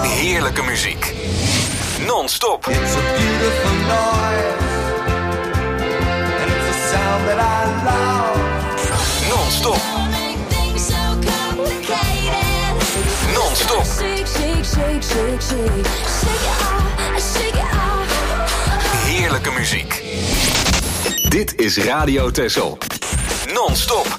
Heerlijke muziek. Non-stop. It's a beautiful noise. And it's a sound that I love. Non-stop. Non-stop. Heerlijke muziek. Dit is Radio Texel. Non-stop.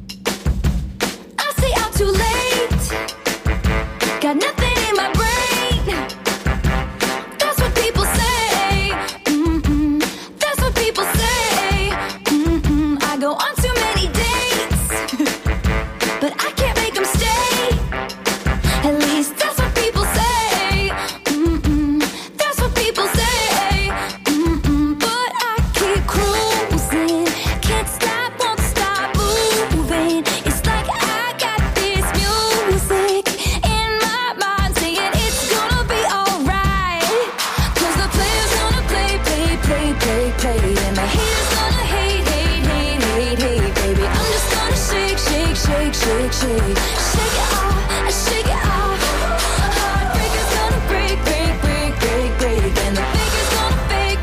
I say I'm too late. Got nothing in my brain. That's what people say. That's what people say. I go on too many dates, but I can't make them stay. At least that's what people say. That's what people say. But I keep cruising. Can't stop, won't stop moving. It's like I got this music in my mind saying it's gonna be alright. 'Cause the player's gonna play. And the haters gonna hate. Baby, I'm just gonna shake. Shake it off, shake it off. Heartbreaker's gonna break. And the faker's gonna fake.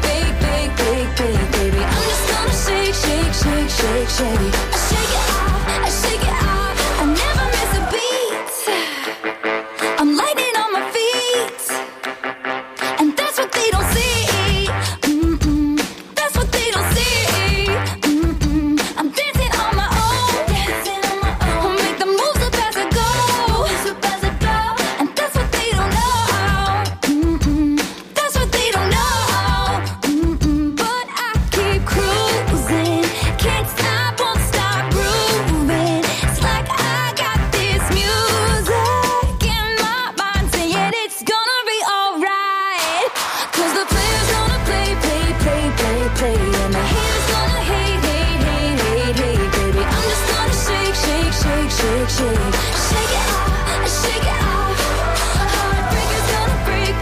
Baby, I'm just gonna shake. Shake it off, I never miss a beat. I'm lightning on my feet. And that's what they don't see. That's what they don't see. I'm dancing on my own. I'll make the moves up as I go. And that's what they don't know. That's what they don't know. But I keep cruising. Can't stop, won't stop grooving. It's like I got this music in my mind saying it's gonna be alright. 'Cause the player's gonna play. And the haters gonna hate. Baby, I'm just gonna shake. Shake it off. Heartbreaker's gonna break.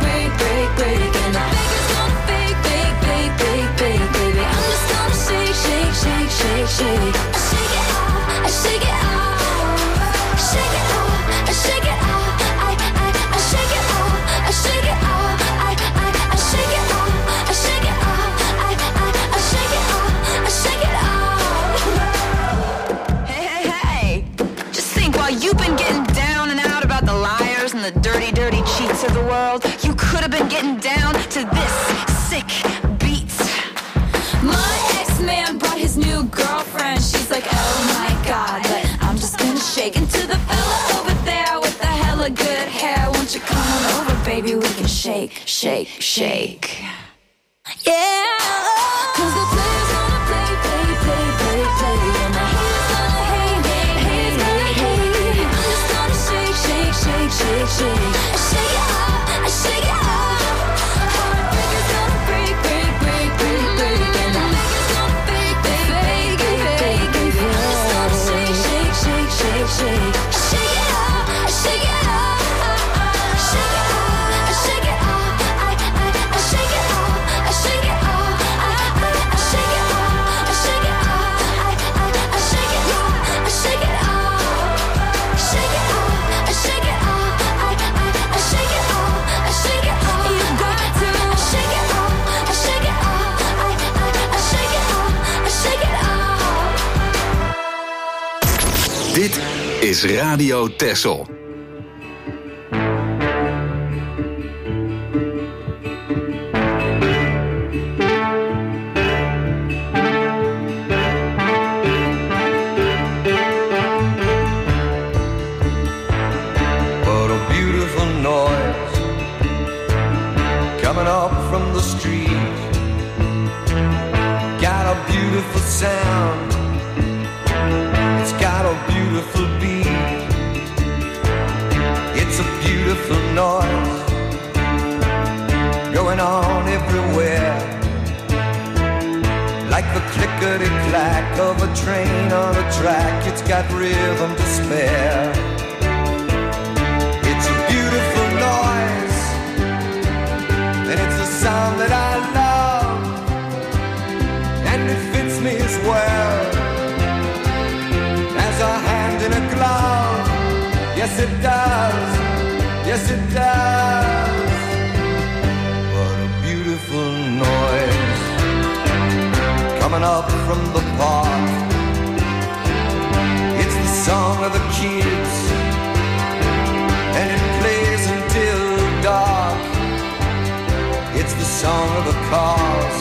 And the faker's gonna fake. Baby, I'm just gonna shake. Shake it off. Shake it off. I shake it off. I shake it off. I shake it off. I shake it off. I shake it off. I shake it off. I shake it off. Hey. Just think, while you've been getting down and out about the liars and the dirty cheats of the world, you could have been getting down to this sick beat. My ex-man brought his new girlfriend. She's like, oh my God, but I'm just gonna shake into the fella over there with the hella good hair. Won't you come on over, baby? We can shake. Yeah. 'Cause the player's gonna play. And the haters gonna hate. I'm just gonna shake. I shake it off. I shake it off. Heartbreaker's gonna break. And the faker's gonna fake. Baby, I'm just gonna shake. Shake it off. I shake it off. Shake it off. I shake it off. I shake it off. I shake it off. I shake it off. I shake it off. I shake it off. I shake it off. Shake it off. I shake it off. I shake it off. I shake it off. You got to. I shake it off. I shake it off. I shake it off. I shake it off. Dit is Radio Texel. What a beautiful noise coming up from the street. Got a beautiful sound. It's got a beautiful beat. It's a beautiful noise going on everywhere. Like the clickety-clack of a train on a track. It's got rhythm to spare. It's a beautiful noise, and it's a sound that I love, and it fits me as well as a hand in a glove. Yes, it does. Yes, it does. from the park. It's the song of the kids, and it plays until dark. It's the song of the cars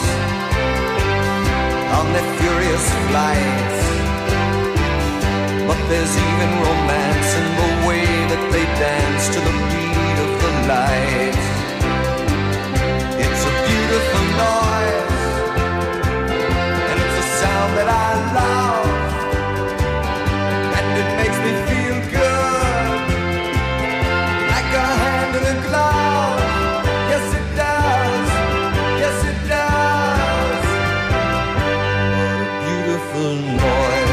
on their furious flights. But there's even romance in the way that they dance to the beat of the lights. It's a beautiful noise, and it's a sound that I love, and it makes me feel good, like a hand in a glove. Yes it does, yes it does. What a beautiful noise.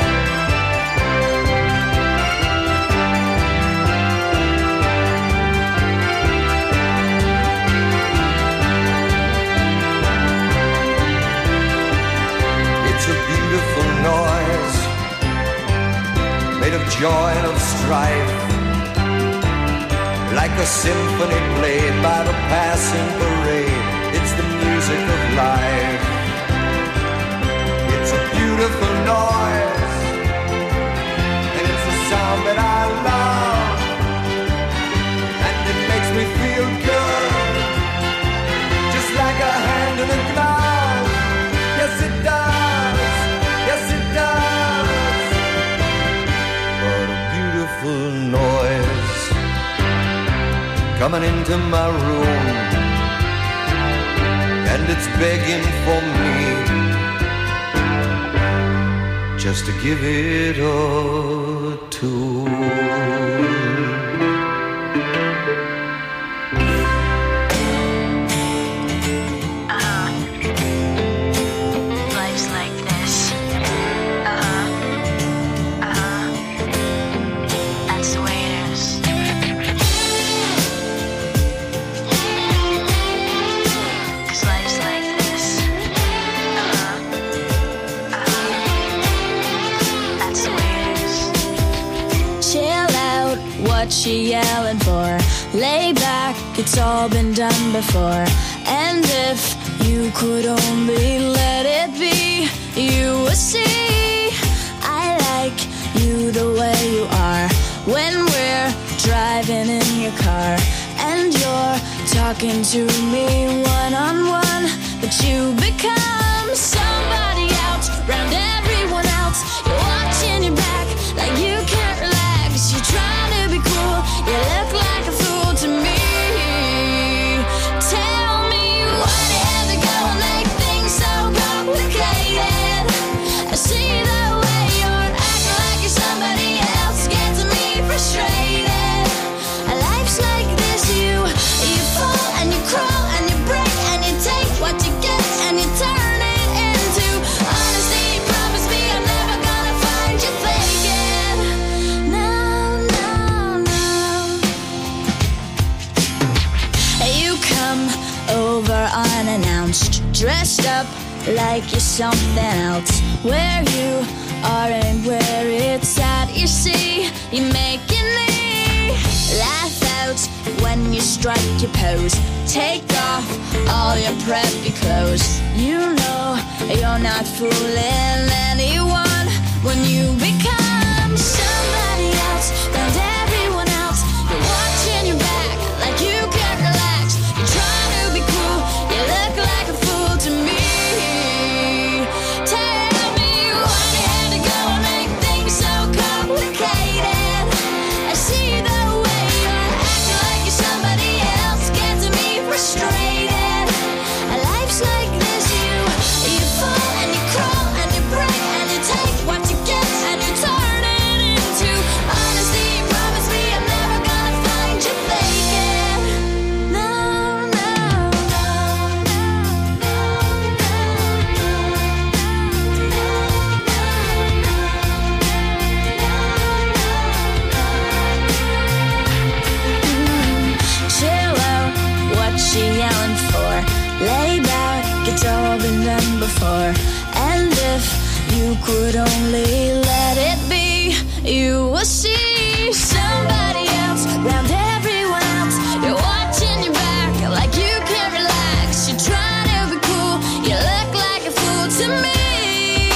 Noise made of joy and of strife, like a symphony played by the passing parade. It's the music of life. It's a beautiful noise, and it's a sound that I love, and it makes me feel good, just like a hand in a glove. Yes it does. Noise coming into my room, and it's begging for me just to give it a tune. What she yelling for? Lay back, it's all been done before. And if you could only let it be, you would see I like you the way you are. When we're driving in your car and you're talking to me one-on-one, but you become somebody else, round everyone else. You're watching your back like you can't relax. You're trying to be cool, you look like a fool to me. Tell me why you have to go and make things so complicated. I see the way you're acting like you're somebody else, gets me frustrated. Life's like this, you fall and you crawl and you break and you take what you get and you turn it into honesty. Promise me I'm never gonna find you faking. No, no, no. You come over unannounced, dressed up like you're something else. Where you are and where it's at, you see, you're making me laugh out when you strike your pose. Take off all your preppy clothes. You know you're not fooling anyone when you become somebody else, round everyone else. You're watching your back like you can't relax. You're trying to be cool, you look like a fool to me. Tell me why you had to go and make things so complicated. I see the way you're acting like you're somebody else, gets me frustrated. Life's like this, you fall and you crawl and you break and you take what you get and you turn it into honesty. Promise me I'm never gonna find you faking. No, no, no, no, chill out, what she yelling for? Lay back, it's all been done before. And if you could only let it be, you will see somebody else, round everyone else. You're watching your back like you can't relax. You're trying to be cool, you look like a fool to me.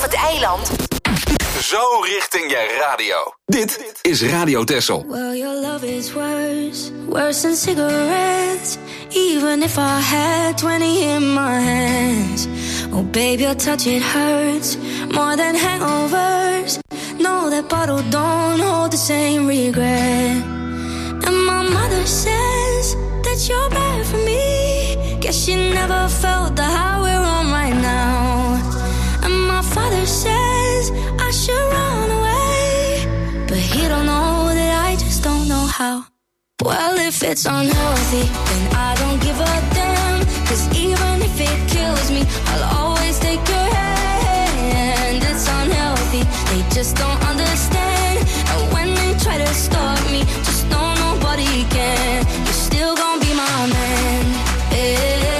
het eiland. Zo richting je radio. Dit is Radio Texel. Well, your love is worse than cigarettes. Even if I had 20 in my hands. Oh, babe, your touch, it hurts more than hangovers. No, that bottle don't hold the same regret. And my mother says that you're bad for me. Guess she never felt the high we're on right now. And my father says I should run away, but he don't know that I just don't know how. Well, if it's unhealthy, then I don't give a damn. 'Cause even if it kills me, I'll always take your hand. It's unhealthy, they just don't understand. And when they try to stop me, just know nobody can. You're still gonna be my man. Hey,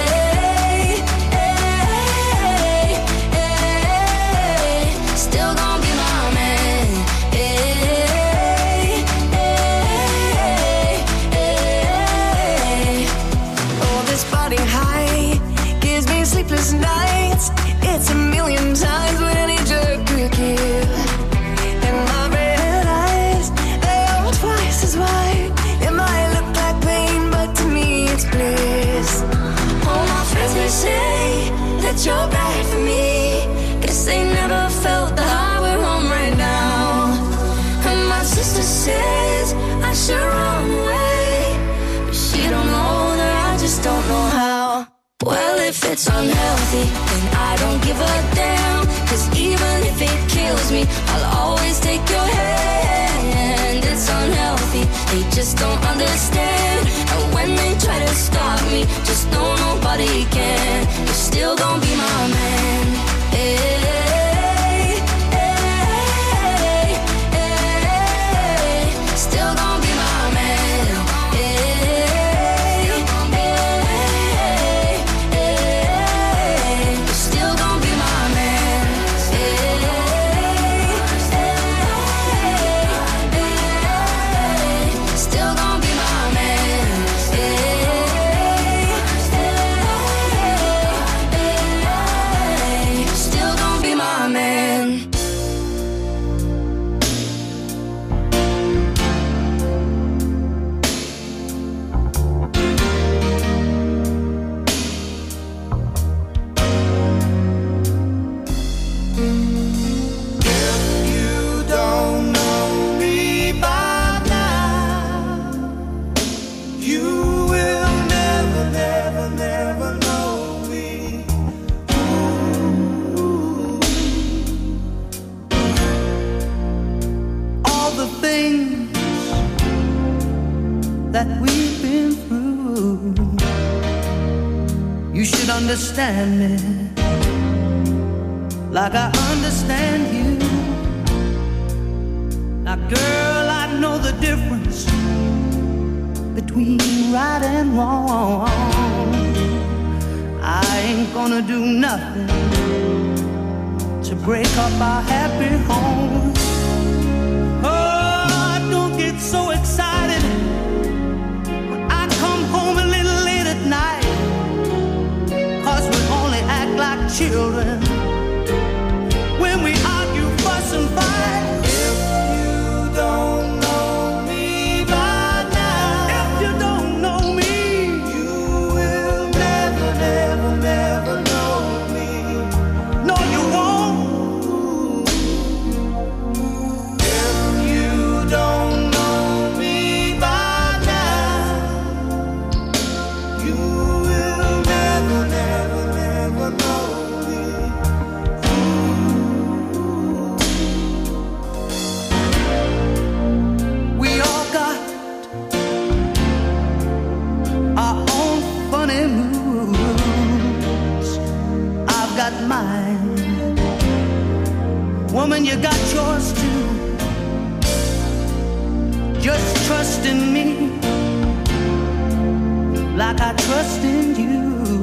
hey, hey, still gonna be my man. Hey, hey, hey. Oh, this body high gives me sleepless nights. It's a million times what any jerk could give. And my red eyes, they are twice as wide. It might look like pain, but to me it's bliss. All my friends, they say that you're bad for me. Guess they never felt the high we're on right now. And my sister says I should run away, but she don't know that I just don't know how. Well, if it's unhealthy, then I don't give a damn. 'Cause even if it kills me, I'll always take your hand. It's unhealthy, they just don't understand. And when they try to stop me, just know nobody can. You're still gonna be my man. Hey, hey, hey, still gonna be my man. Hey, hey, hey, you're still gonna be my man. Hey, hey, still gonna be my man. Hey, still gonna be my man. You don't know me by now. You will never, never, never know me. All the things that we've been through, you should understand me like I understand you. Now, girl, I know the difference between right and wrong. I ain't gonna do nothing to break up our happy home. Oh, don't get so excited when I come home a little late at night. 'Cause we only act like children when we argue, fuss and fight. If you don't know me by now, if you don't know me, you will never, never, never know me. No, you won't. If you don't know me by now, you will never, never, never know me. We all got our own funny moods. I've got mine. Woman, you got yours too. Just trust in me like I trust in you.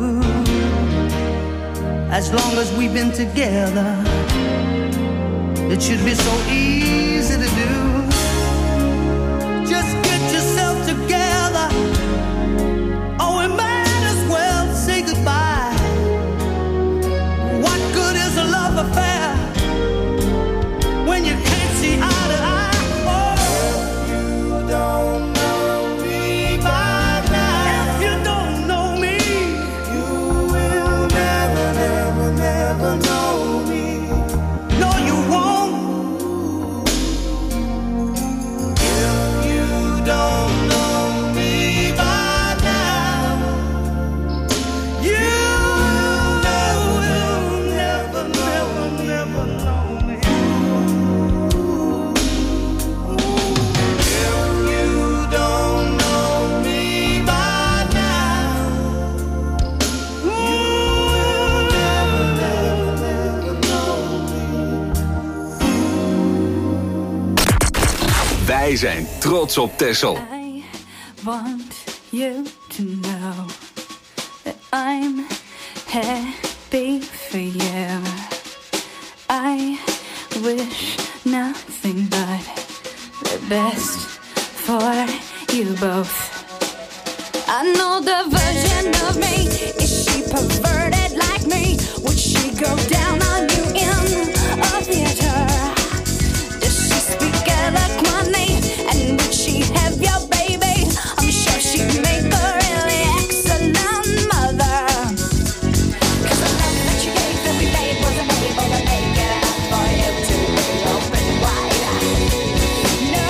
As long as we've been together, it should be so easy to do. Just get yourself together, or we might as well say goodbye. What good is a love affair Wij zijn trots op Texel. I want you to know that I'm happy for you. I wish nothing but the best for you both. I know the version of me. Is she perverted like me? Would she go down on you in a theater? Does she speak eloquently? And would she have your baby? I'm sure she'd make a really excellent mother. 'Cause the love that you gave that we made wasn't able to make it enough for you to be open wide. No.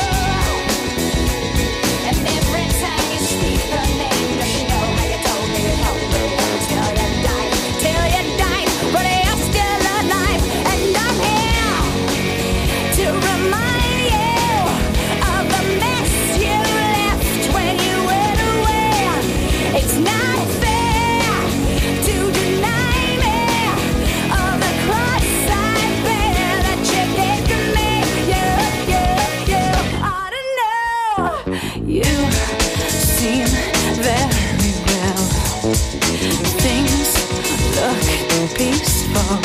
And every time you speak her name, does she know how you told me you'd help her till you died? Till you died, but you're still alive. And I'm here to remind you of the mess you left when you went away. It's not fair to deny me of the cross I bear that you gave to me. You ought to know. You seem very well. Things look peaceful.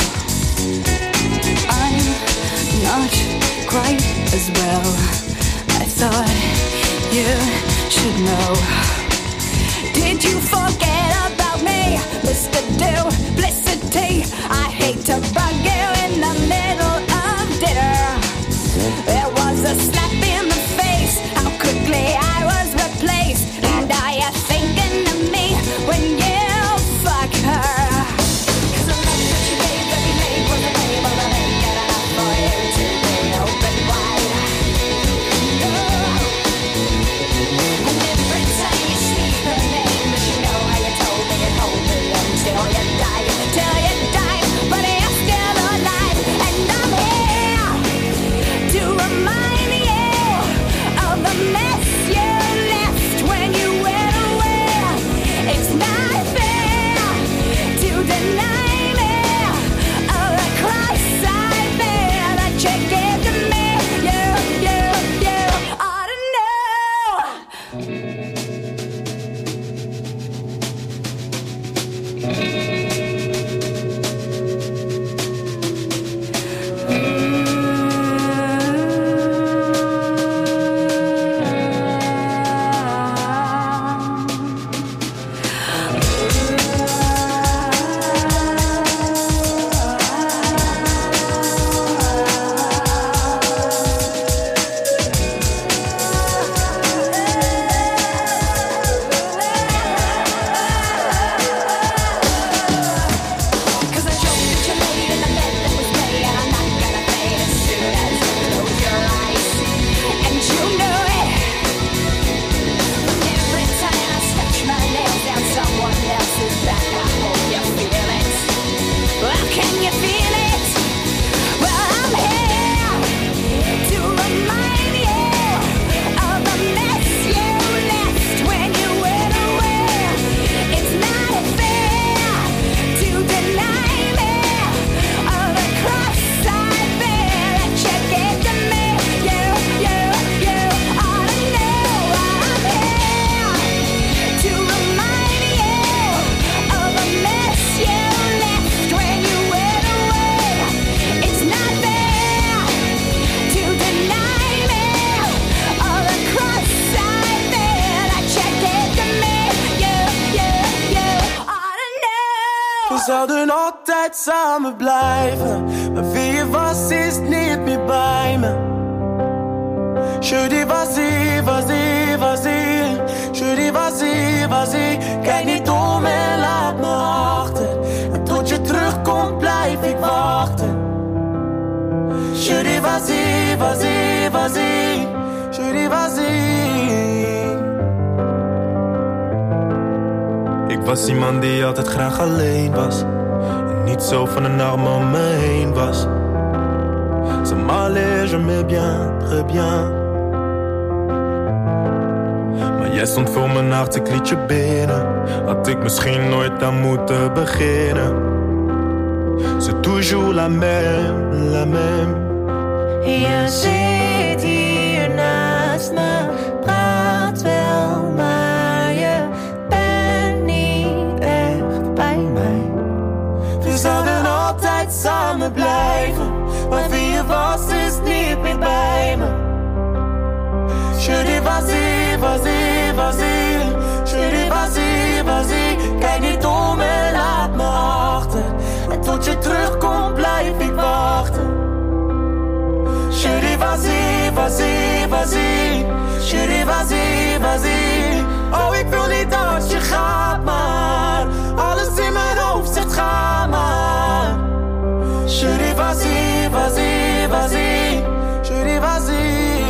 I'm not quite as well. I thought you should know. Did you forget about me, Mr. Duplicity? I hate to bug you in the middle of dinner. There was a slap in the face, how quickly I was replaced. And are you thinking of me when you fuck her? 'Cause the love that you gave that we made wasn't able to make it enough for you to be open wide. No. And every time you speak her name, does she know how you told me you'd hold me until you died? Till you died, but you're still alive. And I'm here to remind you of the mess you left when you went away. It's not fair to deny me of the cross I bear that you gave to me. You ought to know. Cause the joke that you made in the bed that was made, and I'm not gonna fade as soon as you close your eyes. And you know it. Every time I stretch my nails down someone else's back, I hope you feel it. Well, can you feel it? Well, I'm here to remind you of the mess you left when you went away. It's not fair to deny me of the cross I bear that you gave to me. You ought to know. I'm here to remind you of the mess you left when you went away. It's not fair to deny me of the cross I bear that you gave to me. You ought to know. We zouden altijd samen blijven, maar wie je was is niet meer bij me. Je dis vas-y, vas-y, vas-y. Je dis vas-y, vas-y. Kijk niet om en laat me achter. En tot je terugkomt blijf ik wachten. Je dis vas-y, vas-y, vas-y. Je dis vas-y. Ik was iemand die altijd graag alleen was. En niet zo van een arm om me heen was. Ça m'allait, je m'aimais bien, très bien. Maar jij stond voor mijn hart, ik liet je binnen. Had ik misschien nooit aan moeten beginnen. C'est toujours la même, la même. Je zit hier naast blijven. Maar wie je was is niet meer bij me. Je dis vas-y, vas-y, vas-y. Je dis vas-y, vas-y. Kijk niet om en laat me achter. En tot je terugkomt blijf ik wachten. Je dis vas-y, vas-y, vas-y. Je dis vas-y, vas-y. Oh, ik wil niet dat je gaat, maar alles in mijn hoofd zegt ga maar. Je dis vas-y, vas-y, vas-y. Je dis vas-y.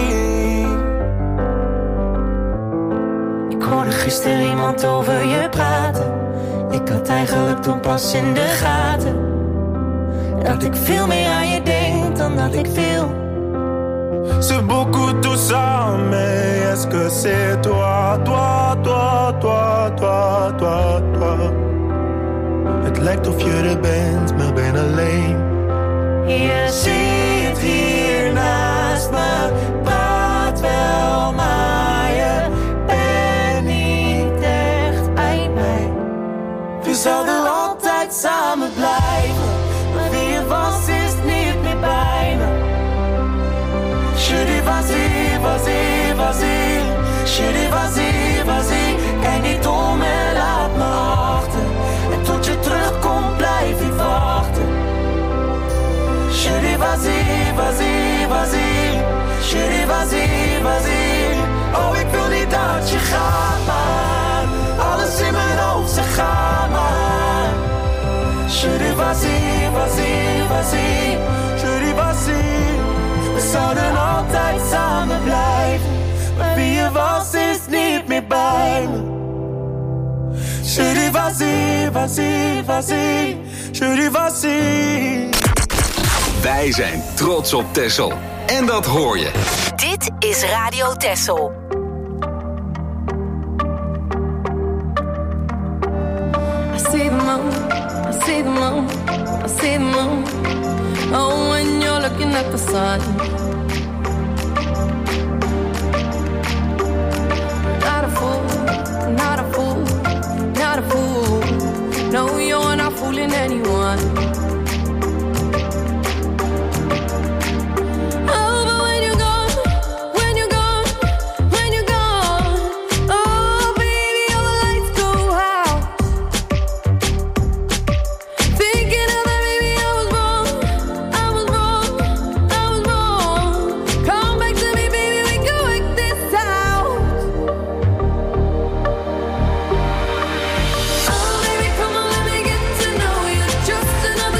Ik hoorde gisteren iemand over je praten. Ik had eigenlijk toen pas in de gaten dat ik veel meer aan je denk dan dat ik wil. C'est beaucoup tout ça, mais est-ce que c'est toi, toi, toi, toi, toi, toi, toi? Het lijkt of je er bent, maar ben alleen. Je zit hier naast me, praat wel, maar je bent niet echt bij mij. We zouden altijd samen blijven, maar wie je was is niet meer bij me. Je dis vas-y, vas-y, vas-y. Je dis vas-y, vas-y. Kijk niet om en laat me achter. En tot je terugkomt blijf ik wachten. Je dis vas-y, vas-y, vas-y. Je dis vas-y, vas-y. Oh, ik wil niet dat je gaat, maar alles in mijn hoofd zegt ga maar. Je dis vas-y, vas-y, vas-y. Je dis vas-y. We zouden altijd samen blijven, maar wie je was is niet meer bij me. Je dis vas-y, vas-y, vas-y. Je dis vas-y. Wij zijn trots op Texel. En dat hoor je. Dit is Radio Texel. I see the moon, I see the moon, I see the moon. Oh, when you're looking at the sun. Not a fool, not a fool, not a fool. No, you're not fooling anyone. Oh, but when you're gone, when you're gone, when you're gone. Oh, baby, all the lights go out. Thinking of that, baby, I was wrong. I was wrong, I was wrong. Come back to me, baby, we can work this out. Oh, baby, come on, let me get to know you just enough.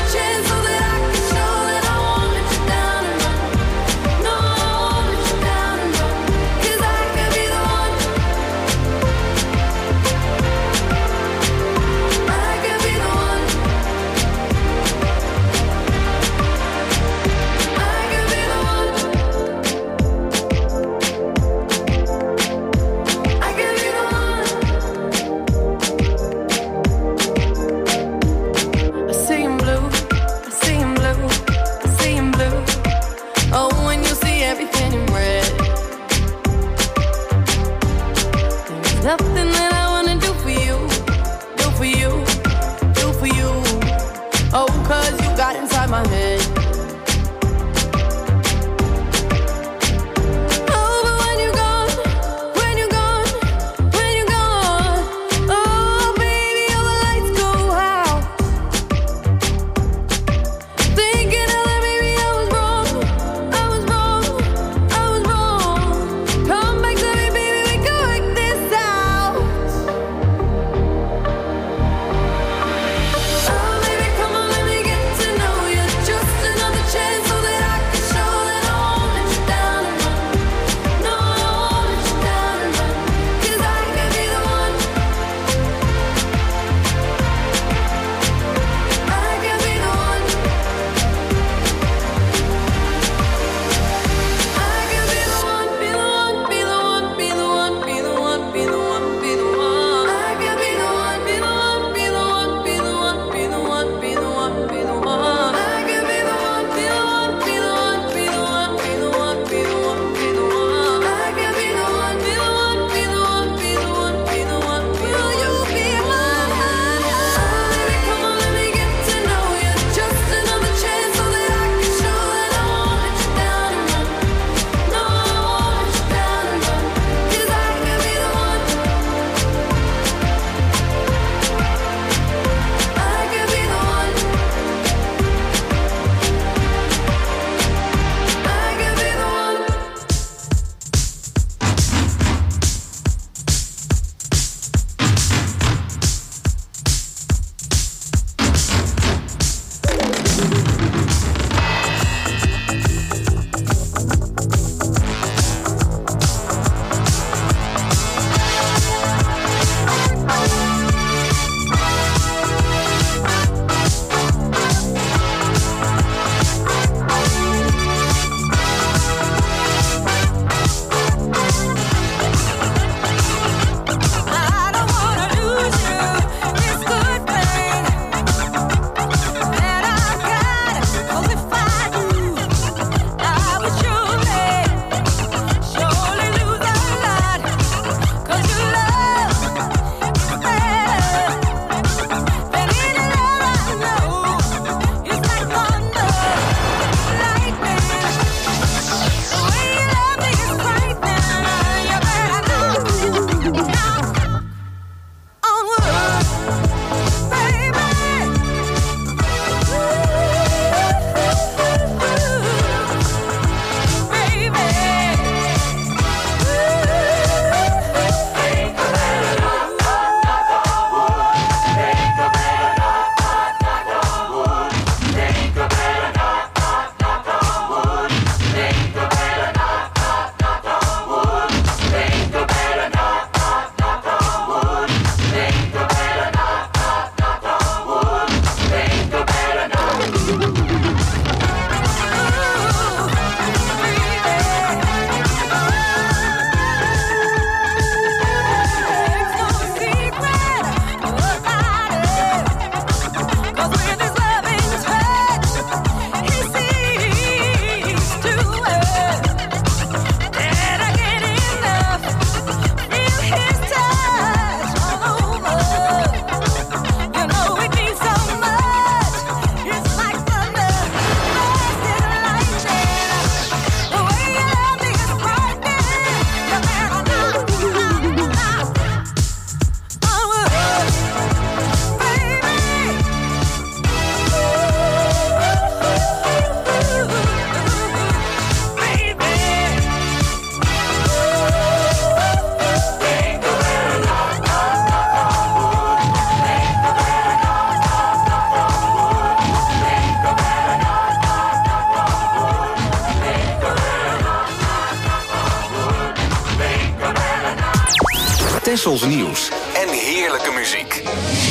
Tessels nieuws en heerlijke muziek.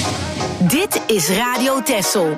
Dit is Radio Tessel.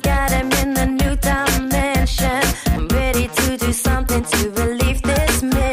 Something to relieve this misery.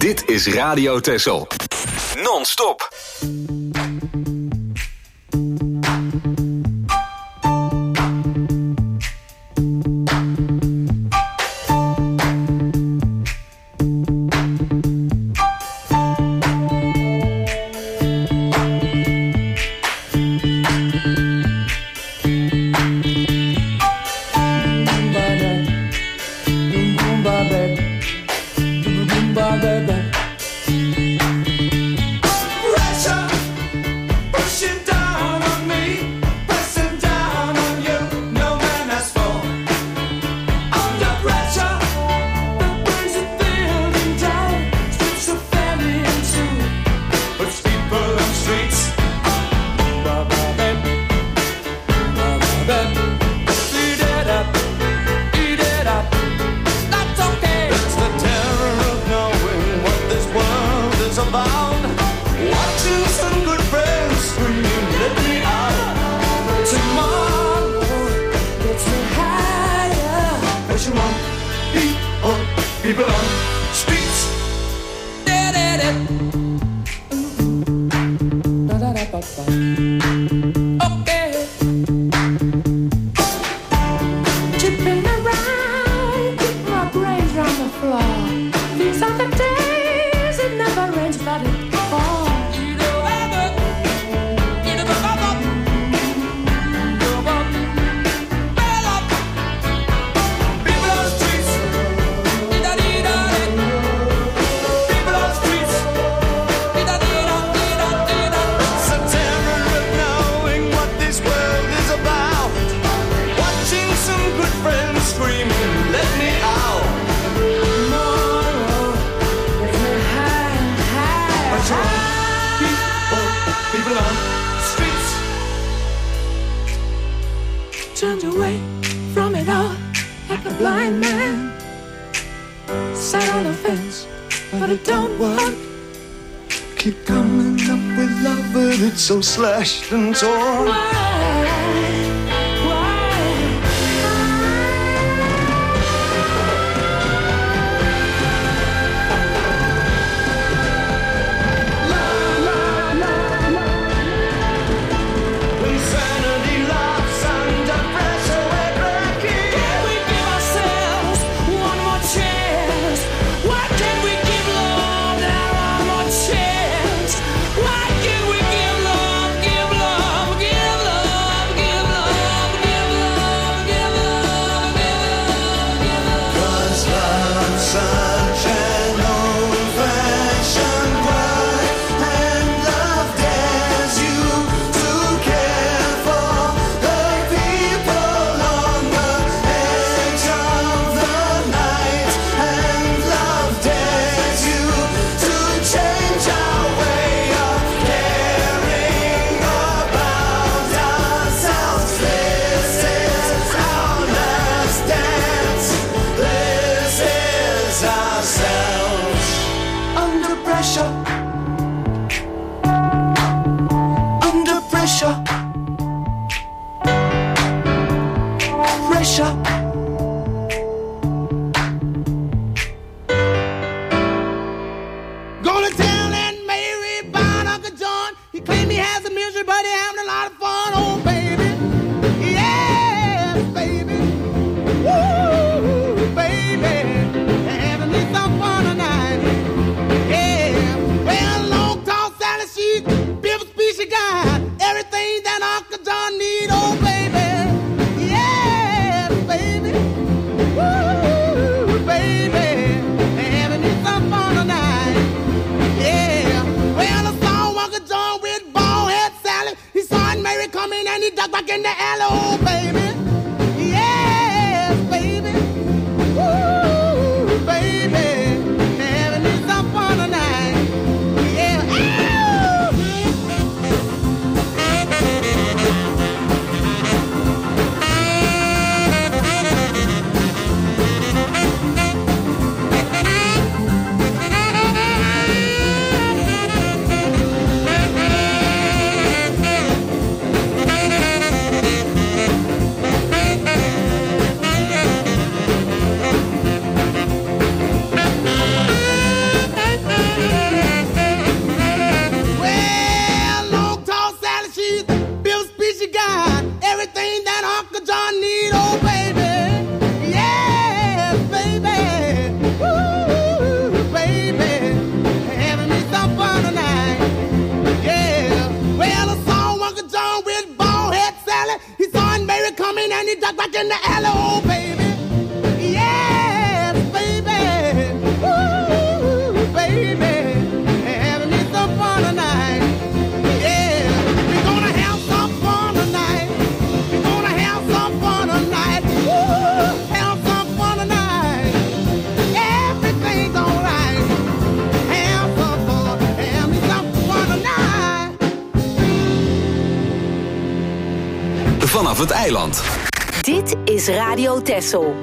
Dit is Radio Texel. Non-stop. So slashed and torn. vanaf het eiland. Dit is Radio Texel.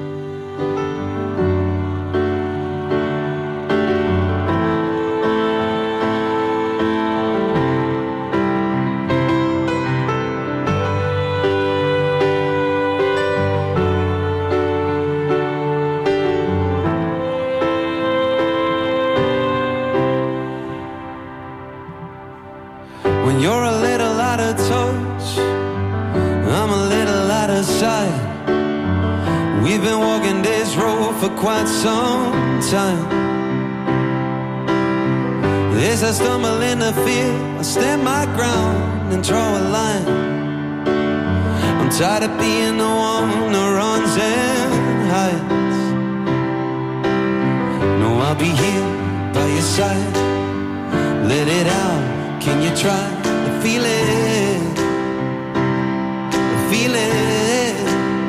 When you're a little out of touch, I'm a little out of sight. We've been walking this road for quite some time. As I stumble in the fear, I stand my ground and draw a line. I'm tired of being the one who runs and hides. No, I'll be here by your side. Let it out, can you try to feel it? Feel it.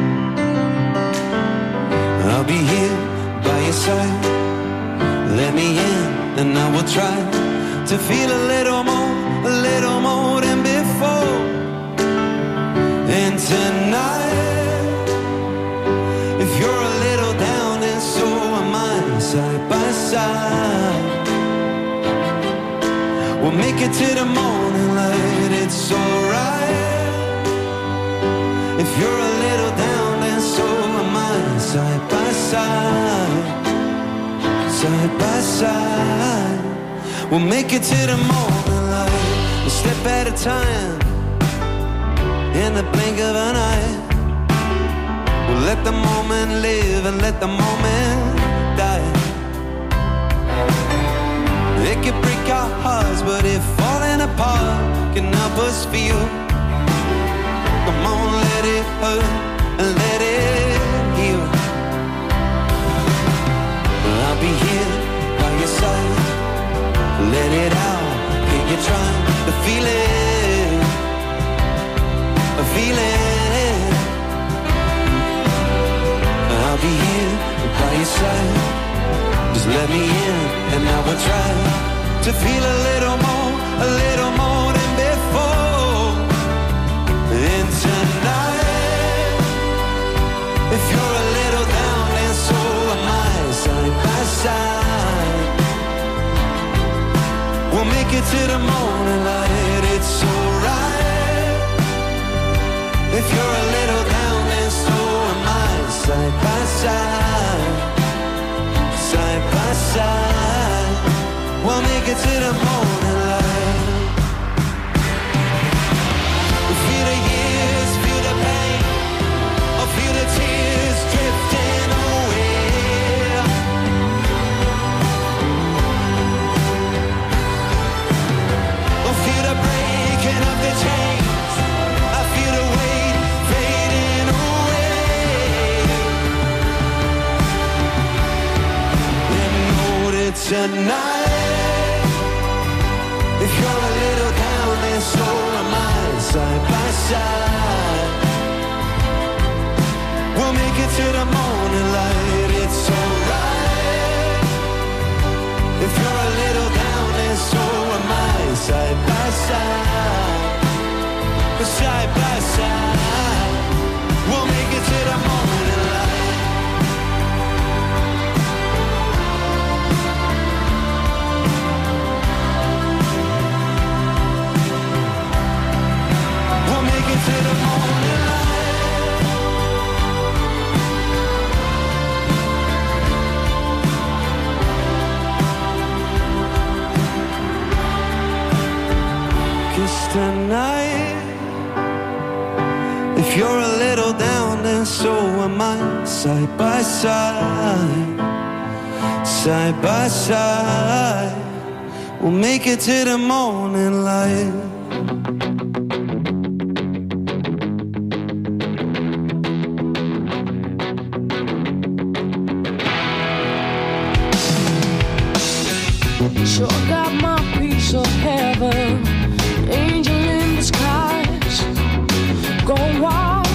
I'll be here by your side. Let me in and I will try to feel a little more than before. And tonight, if you're a little down and so am I, side by side, we'll make it to the morning light, it's alright. If you're a little down then so am I, side by side, side by side. We'll make it to the morning light, a step at a time, in the blink of an eye. We'll let the moment live and let the moment die. It could break our hearts, but if falling apart can help us feel, come on, let it hurt and let it heal. I'll be here by your side. Let it out, can you try to feel it? Feel it. I'll be here by your side. Just let me in and I will try to feel a little more than before. And tonight, if you're a little down and so am I, side by side, we'll make it to the morning light, it's alright. If you're a little down and so am I, side by side, side by side, we'll make it to the morning light. Feel the years, feel the pain, or feel the tears drifting away. Or feel the breaking of the chains, I feel the weight fading away. And know that tonight, if you're a little down and so am I, side by side, we'll make it to the morning light, it's alright. If you're a little down and so am I, side by side, side by side, we'll make it to the morning light. We'll make it to the morning light. Cause tonight, if you're a little down then so am I, side by side, side by side, we'll make it to the morning light. Sure got my piece of heaven, angel in disguise, go wild.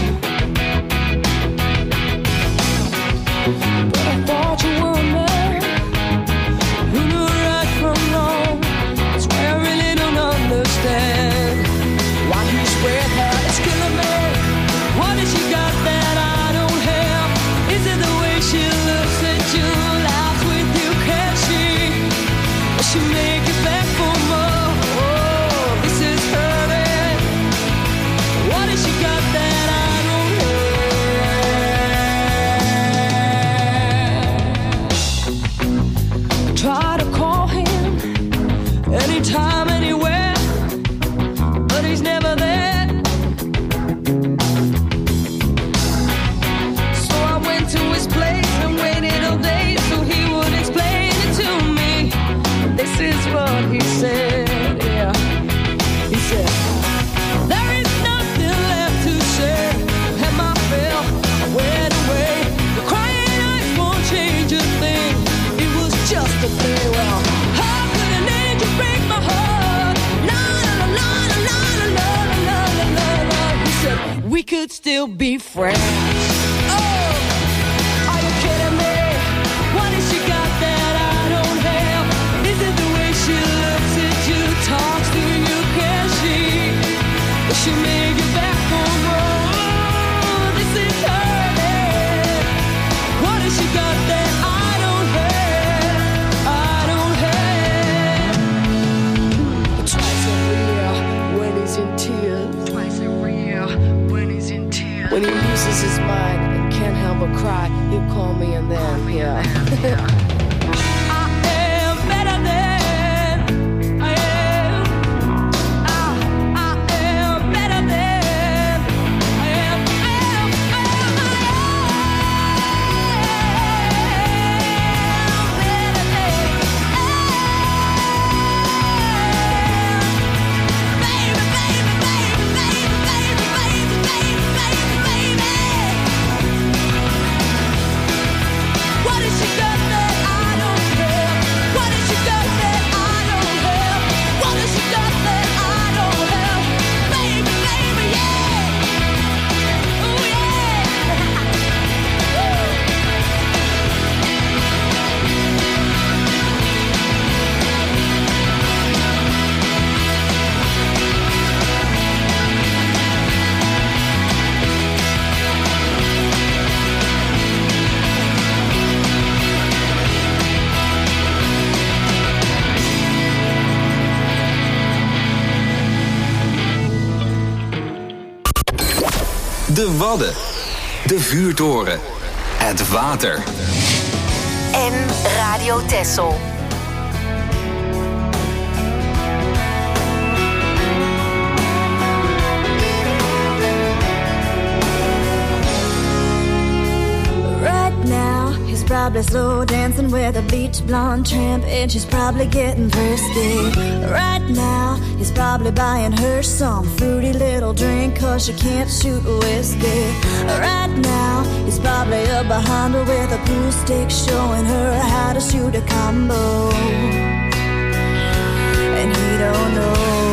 But I thought you were a man who knew right from wrong. That's why I really don't understand why he spread that it's killing me. still be friends. Oh, are you kidding me? What has she got that I don't have? Is it the way she looks at you, talks to you? Can she? Will she make it back home? Oh, this is hurting. What has she got that I don't have? I don't have. Twice every year when he's in tears. Twice every year when he's in tears. When he loses his mind and can't help but cry, he'll call me and then, yeah. I am better than I am. I am better than I am. What has she got that I don't have? What has she got that I don't have? What has she got that I don't have? Baby, baby, yeah. Oh, De Wadden. De Vuurtoren. Het water. En Radio Texel. Right now, he's probably slow dancing with a beach blonde tramp, and she's probably getting frisky. Right now, he's probably buying her some fruity little drink, cause she can't shoot whiskey. Right now, he's probably up behind her with a pool stick, showing her how to shoot a combo. And he don't know.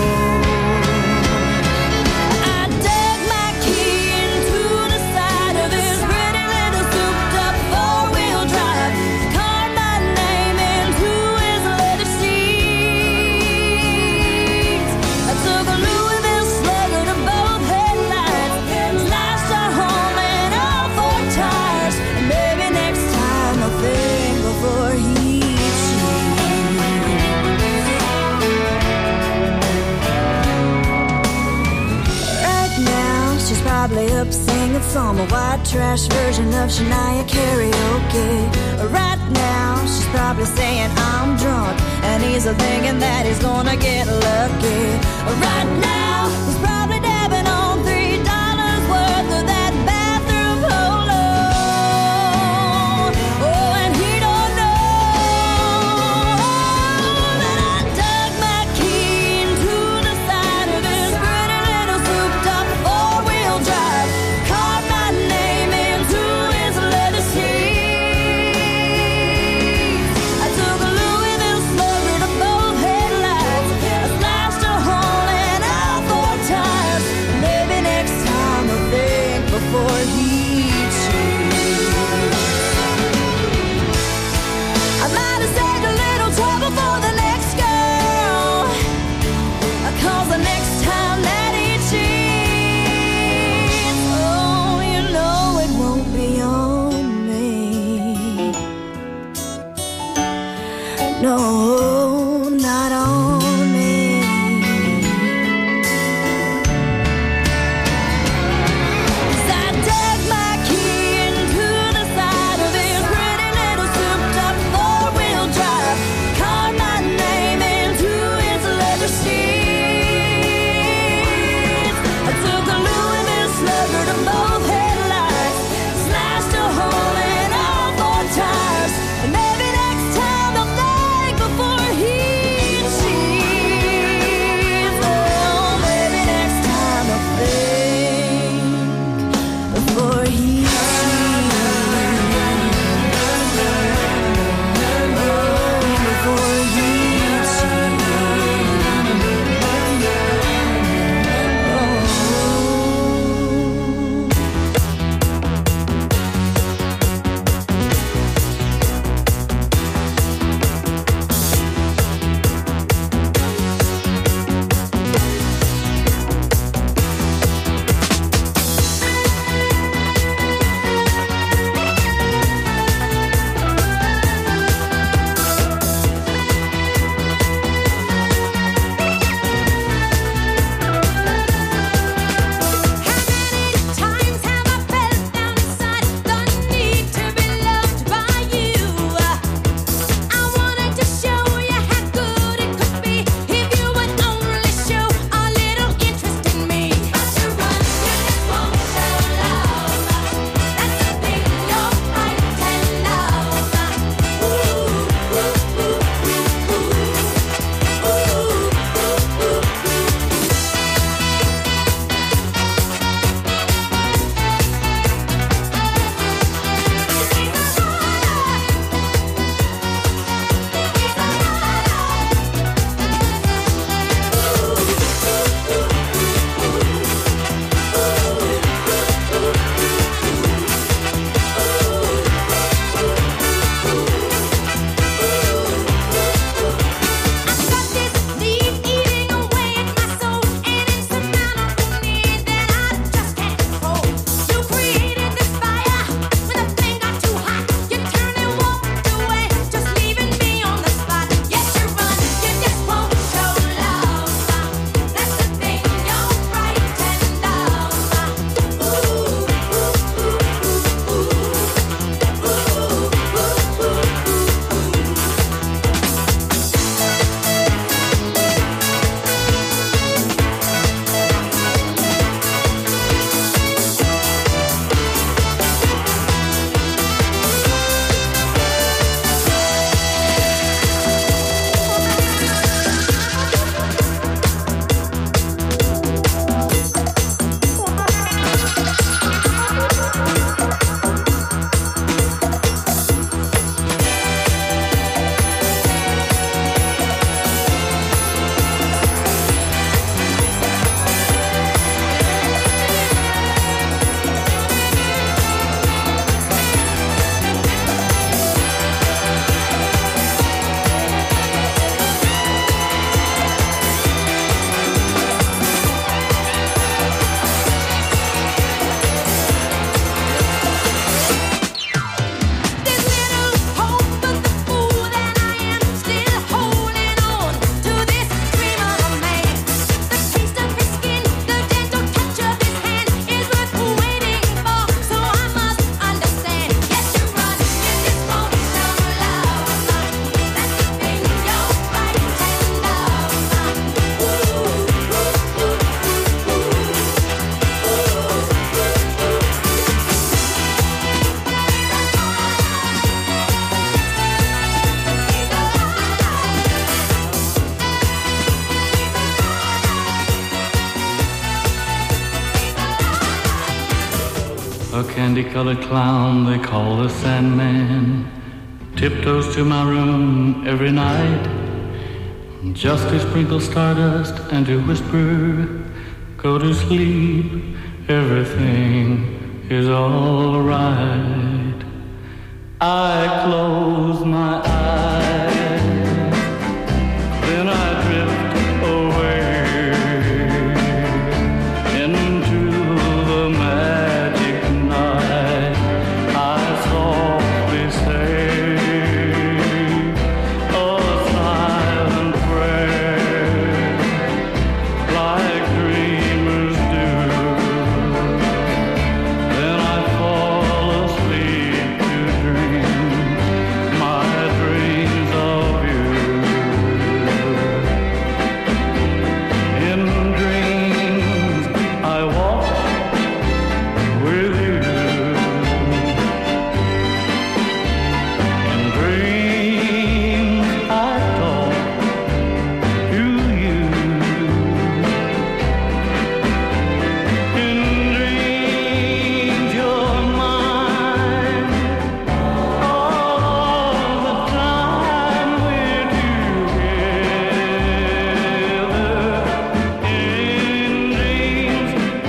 I dug my key into the side of his pretty little souped-up four-wheel drive, carved my name into his leather seats. I took a Louisville Slugger to both headlights, slashed a hole in all four tires, and maybe next time I'll think before he probably up singing some white trash version of Shania karaoke. Right now, she's probably saying I'm drunk, and he's thinking that he's gonna get lucky. Right now, he's probably dabbing on $3 worth of that bathroom polo. Oh, and he don't know that I dug my key into the side of his pretty little souped-up four-wheel drive, carved my name into his leather seats. I took a Louisville Slugger to both headlights, I slashed a hole in all four tires. Maybe next time I'll think before he cheats. I might have saved a little trouble for the next girl, 'cause the next time that he cheats, oh, you know it won't be on me. No, not on me. 'Cause I dug my key into the side of his pretty little souped-up four-wheel drive, carved my name into his leather seats. I took a Louisville Slugger to both headlights, slashed a hole in all four tires, and maybe next time I'll think before candy-colored clown they call the Sandman tiptoes to my room every night, just to sprinkle stardust and to whisper, go to sleep, everything is all right. I close my eyes, then I drift away into the magic night. I softly say a silent prayer, like dreamers do. Then I fall asleep to dream my dreams of you. In dreams I walk with you. In dreams I talk to you. In dreams you're mine all the time we're together. In dreams,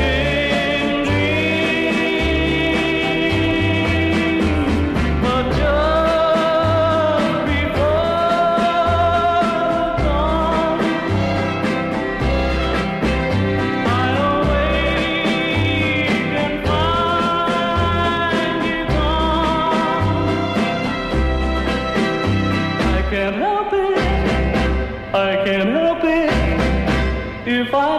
but just before dawn, I awake and find you gone. I can't help it, I can't help it if I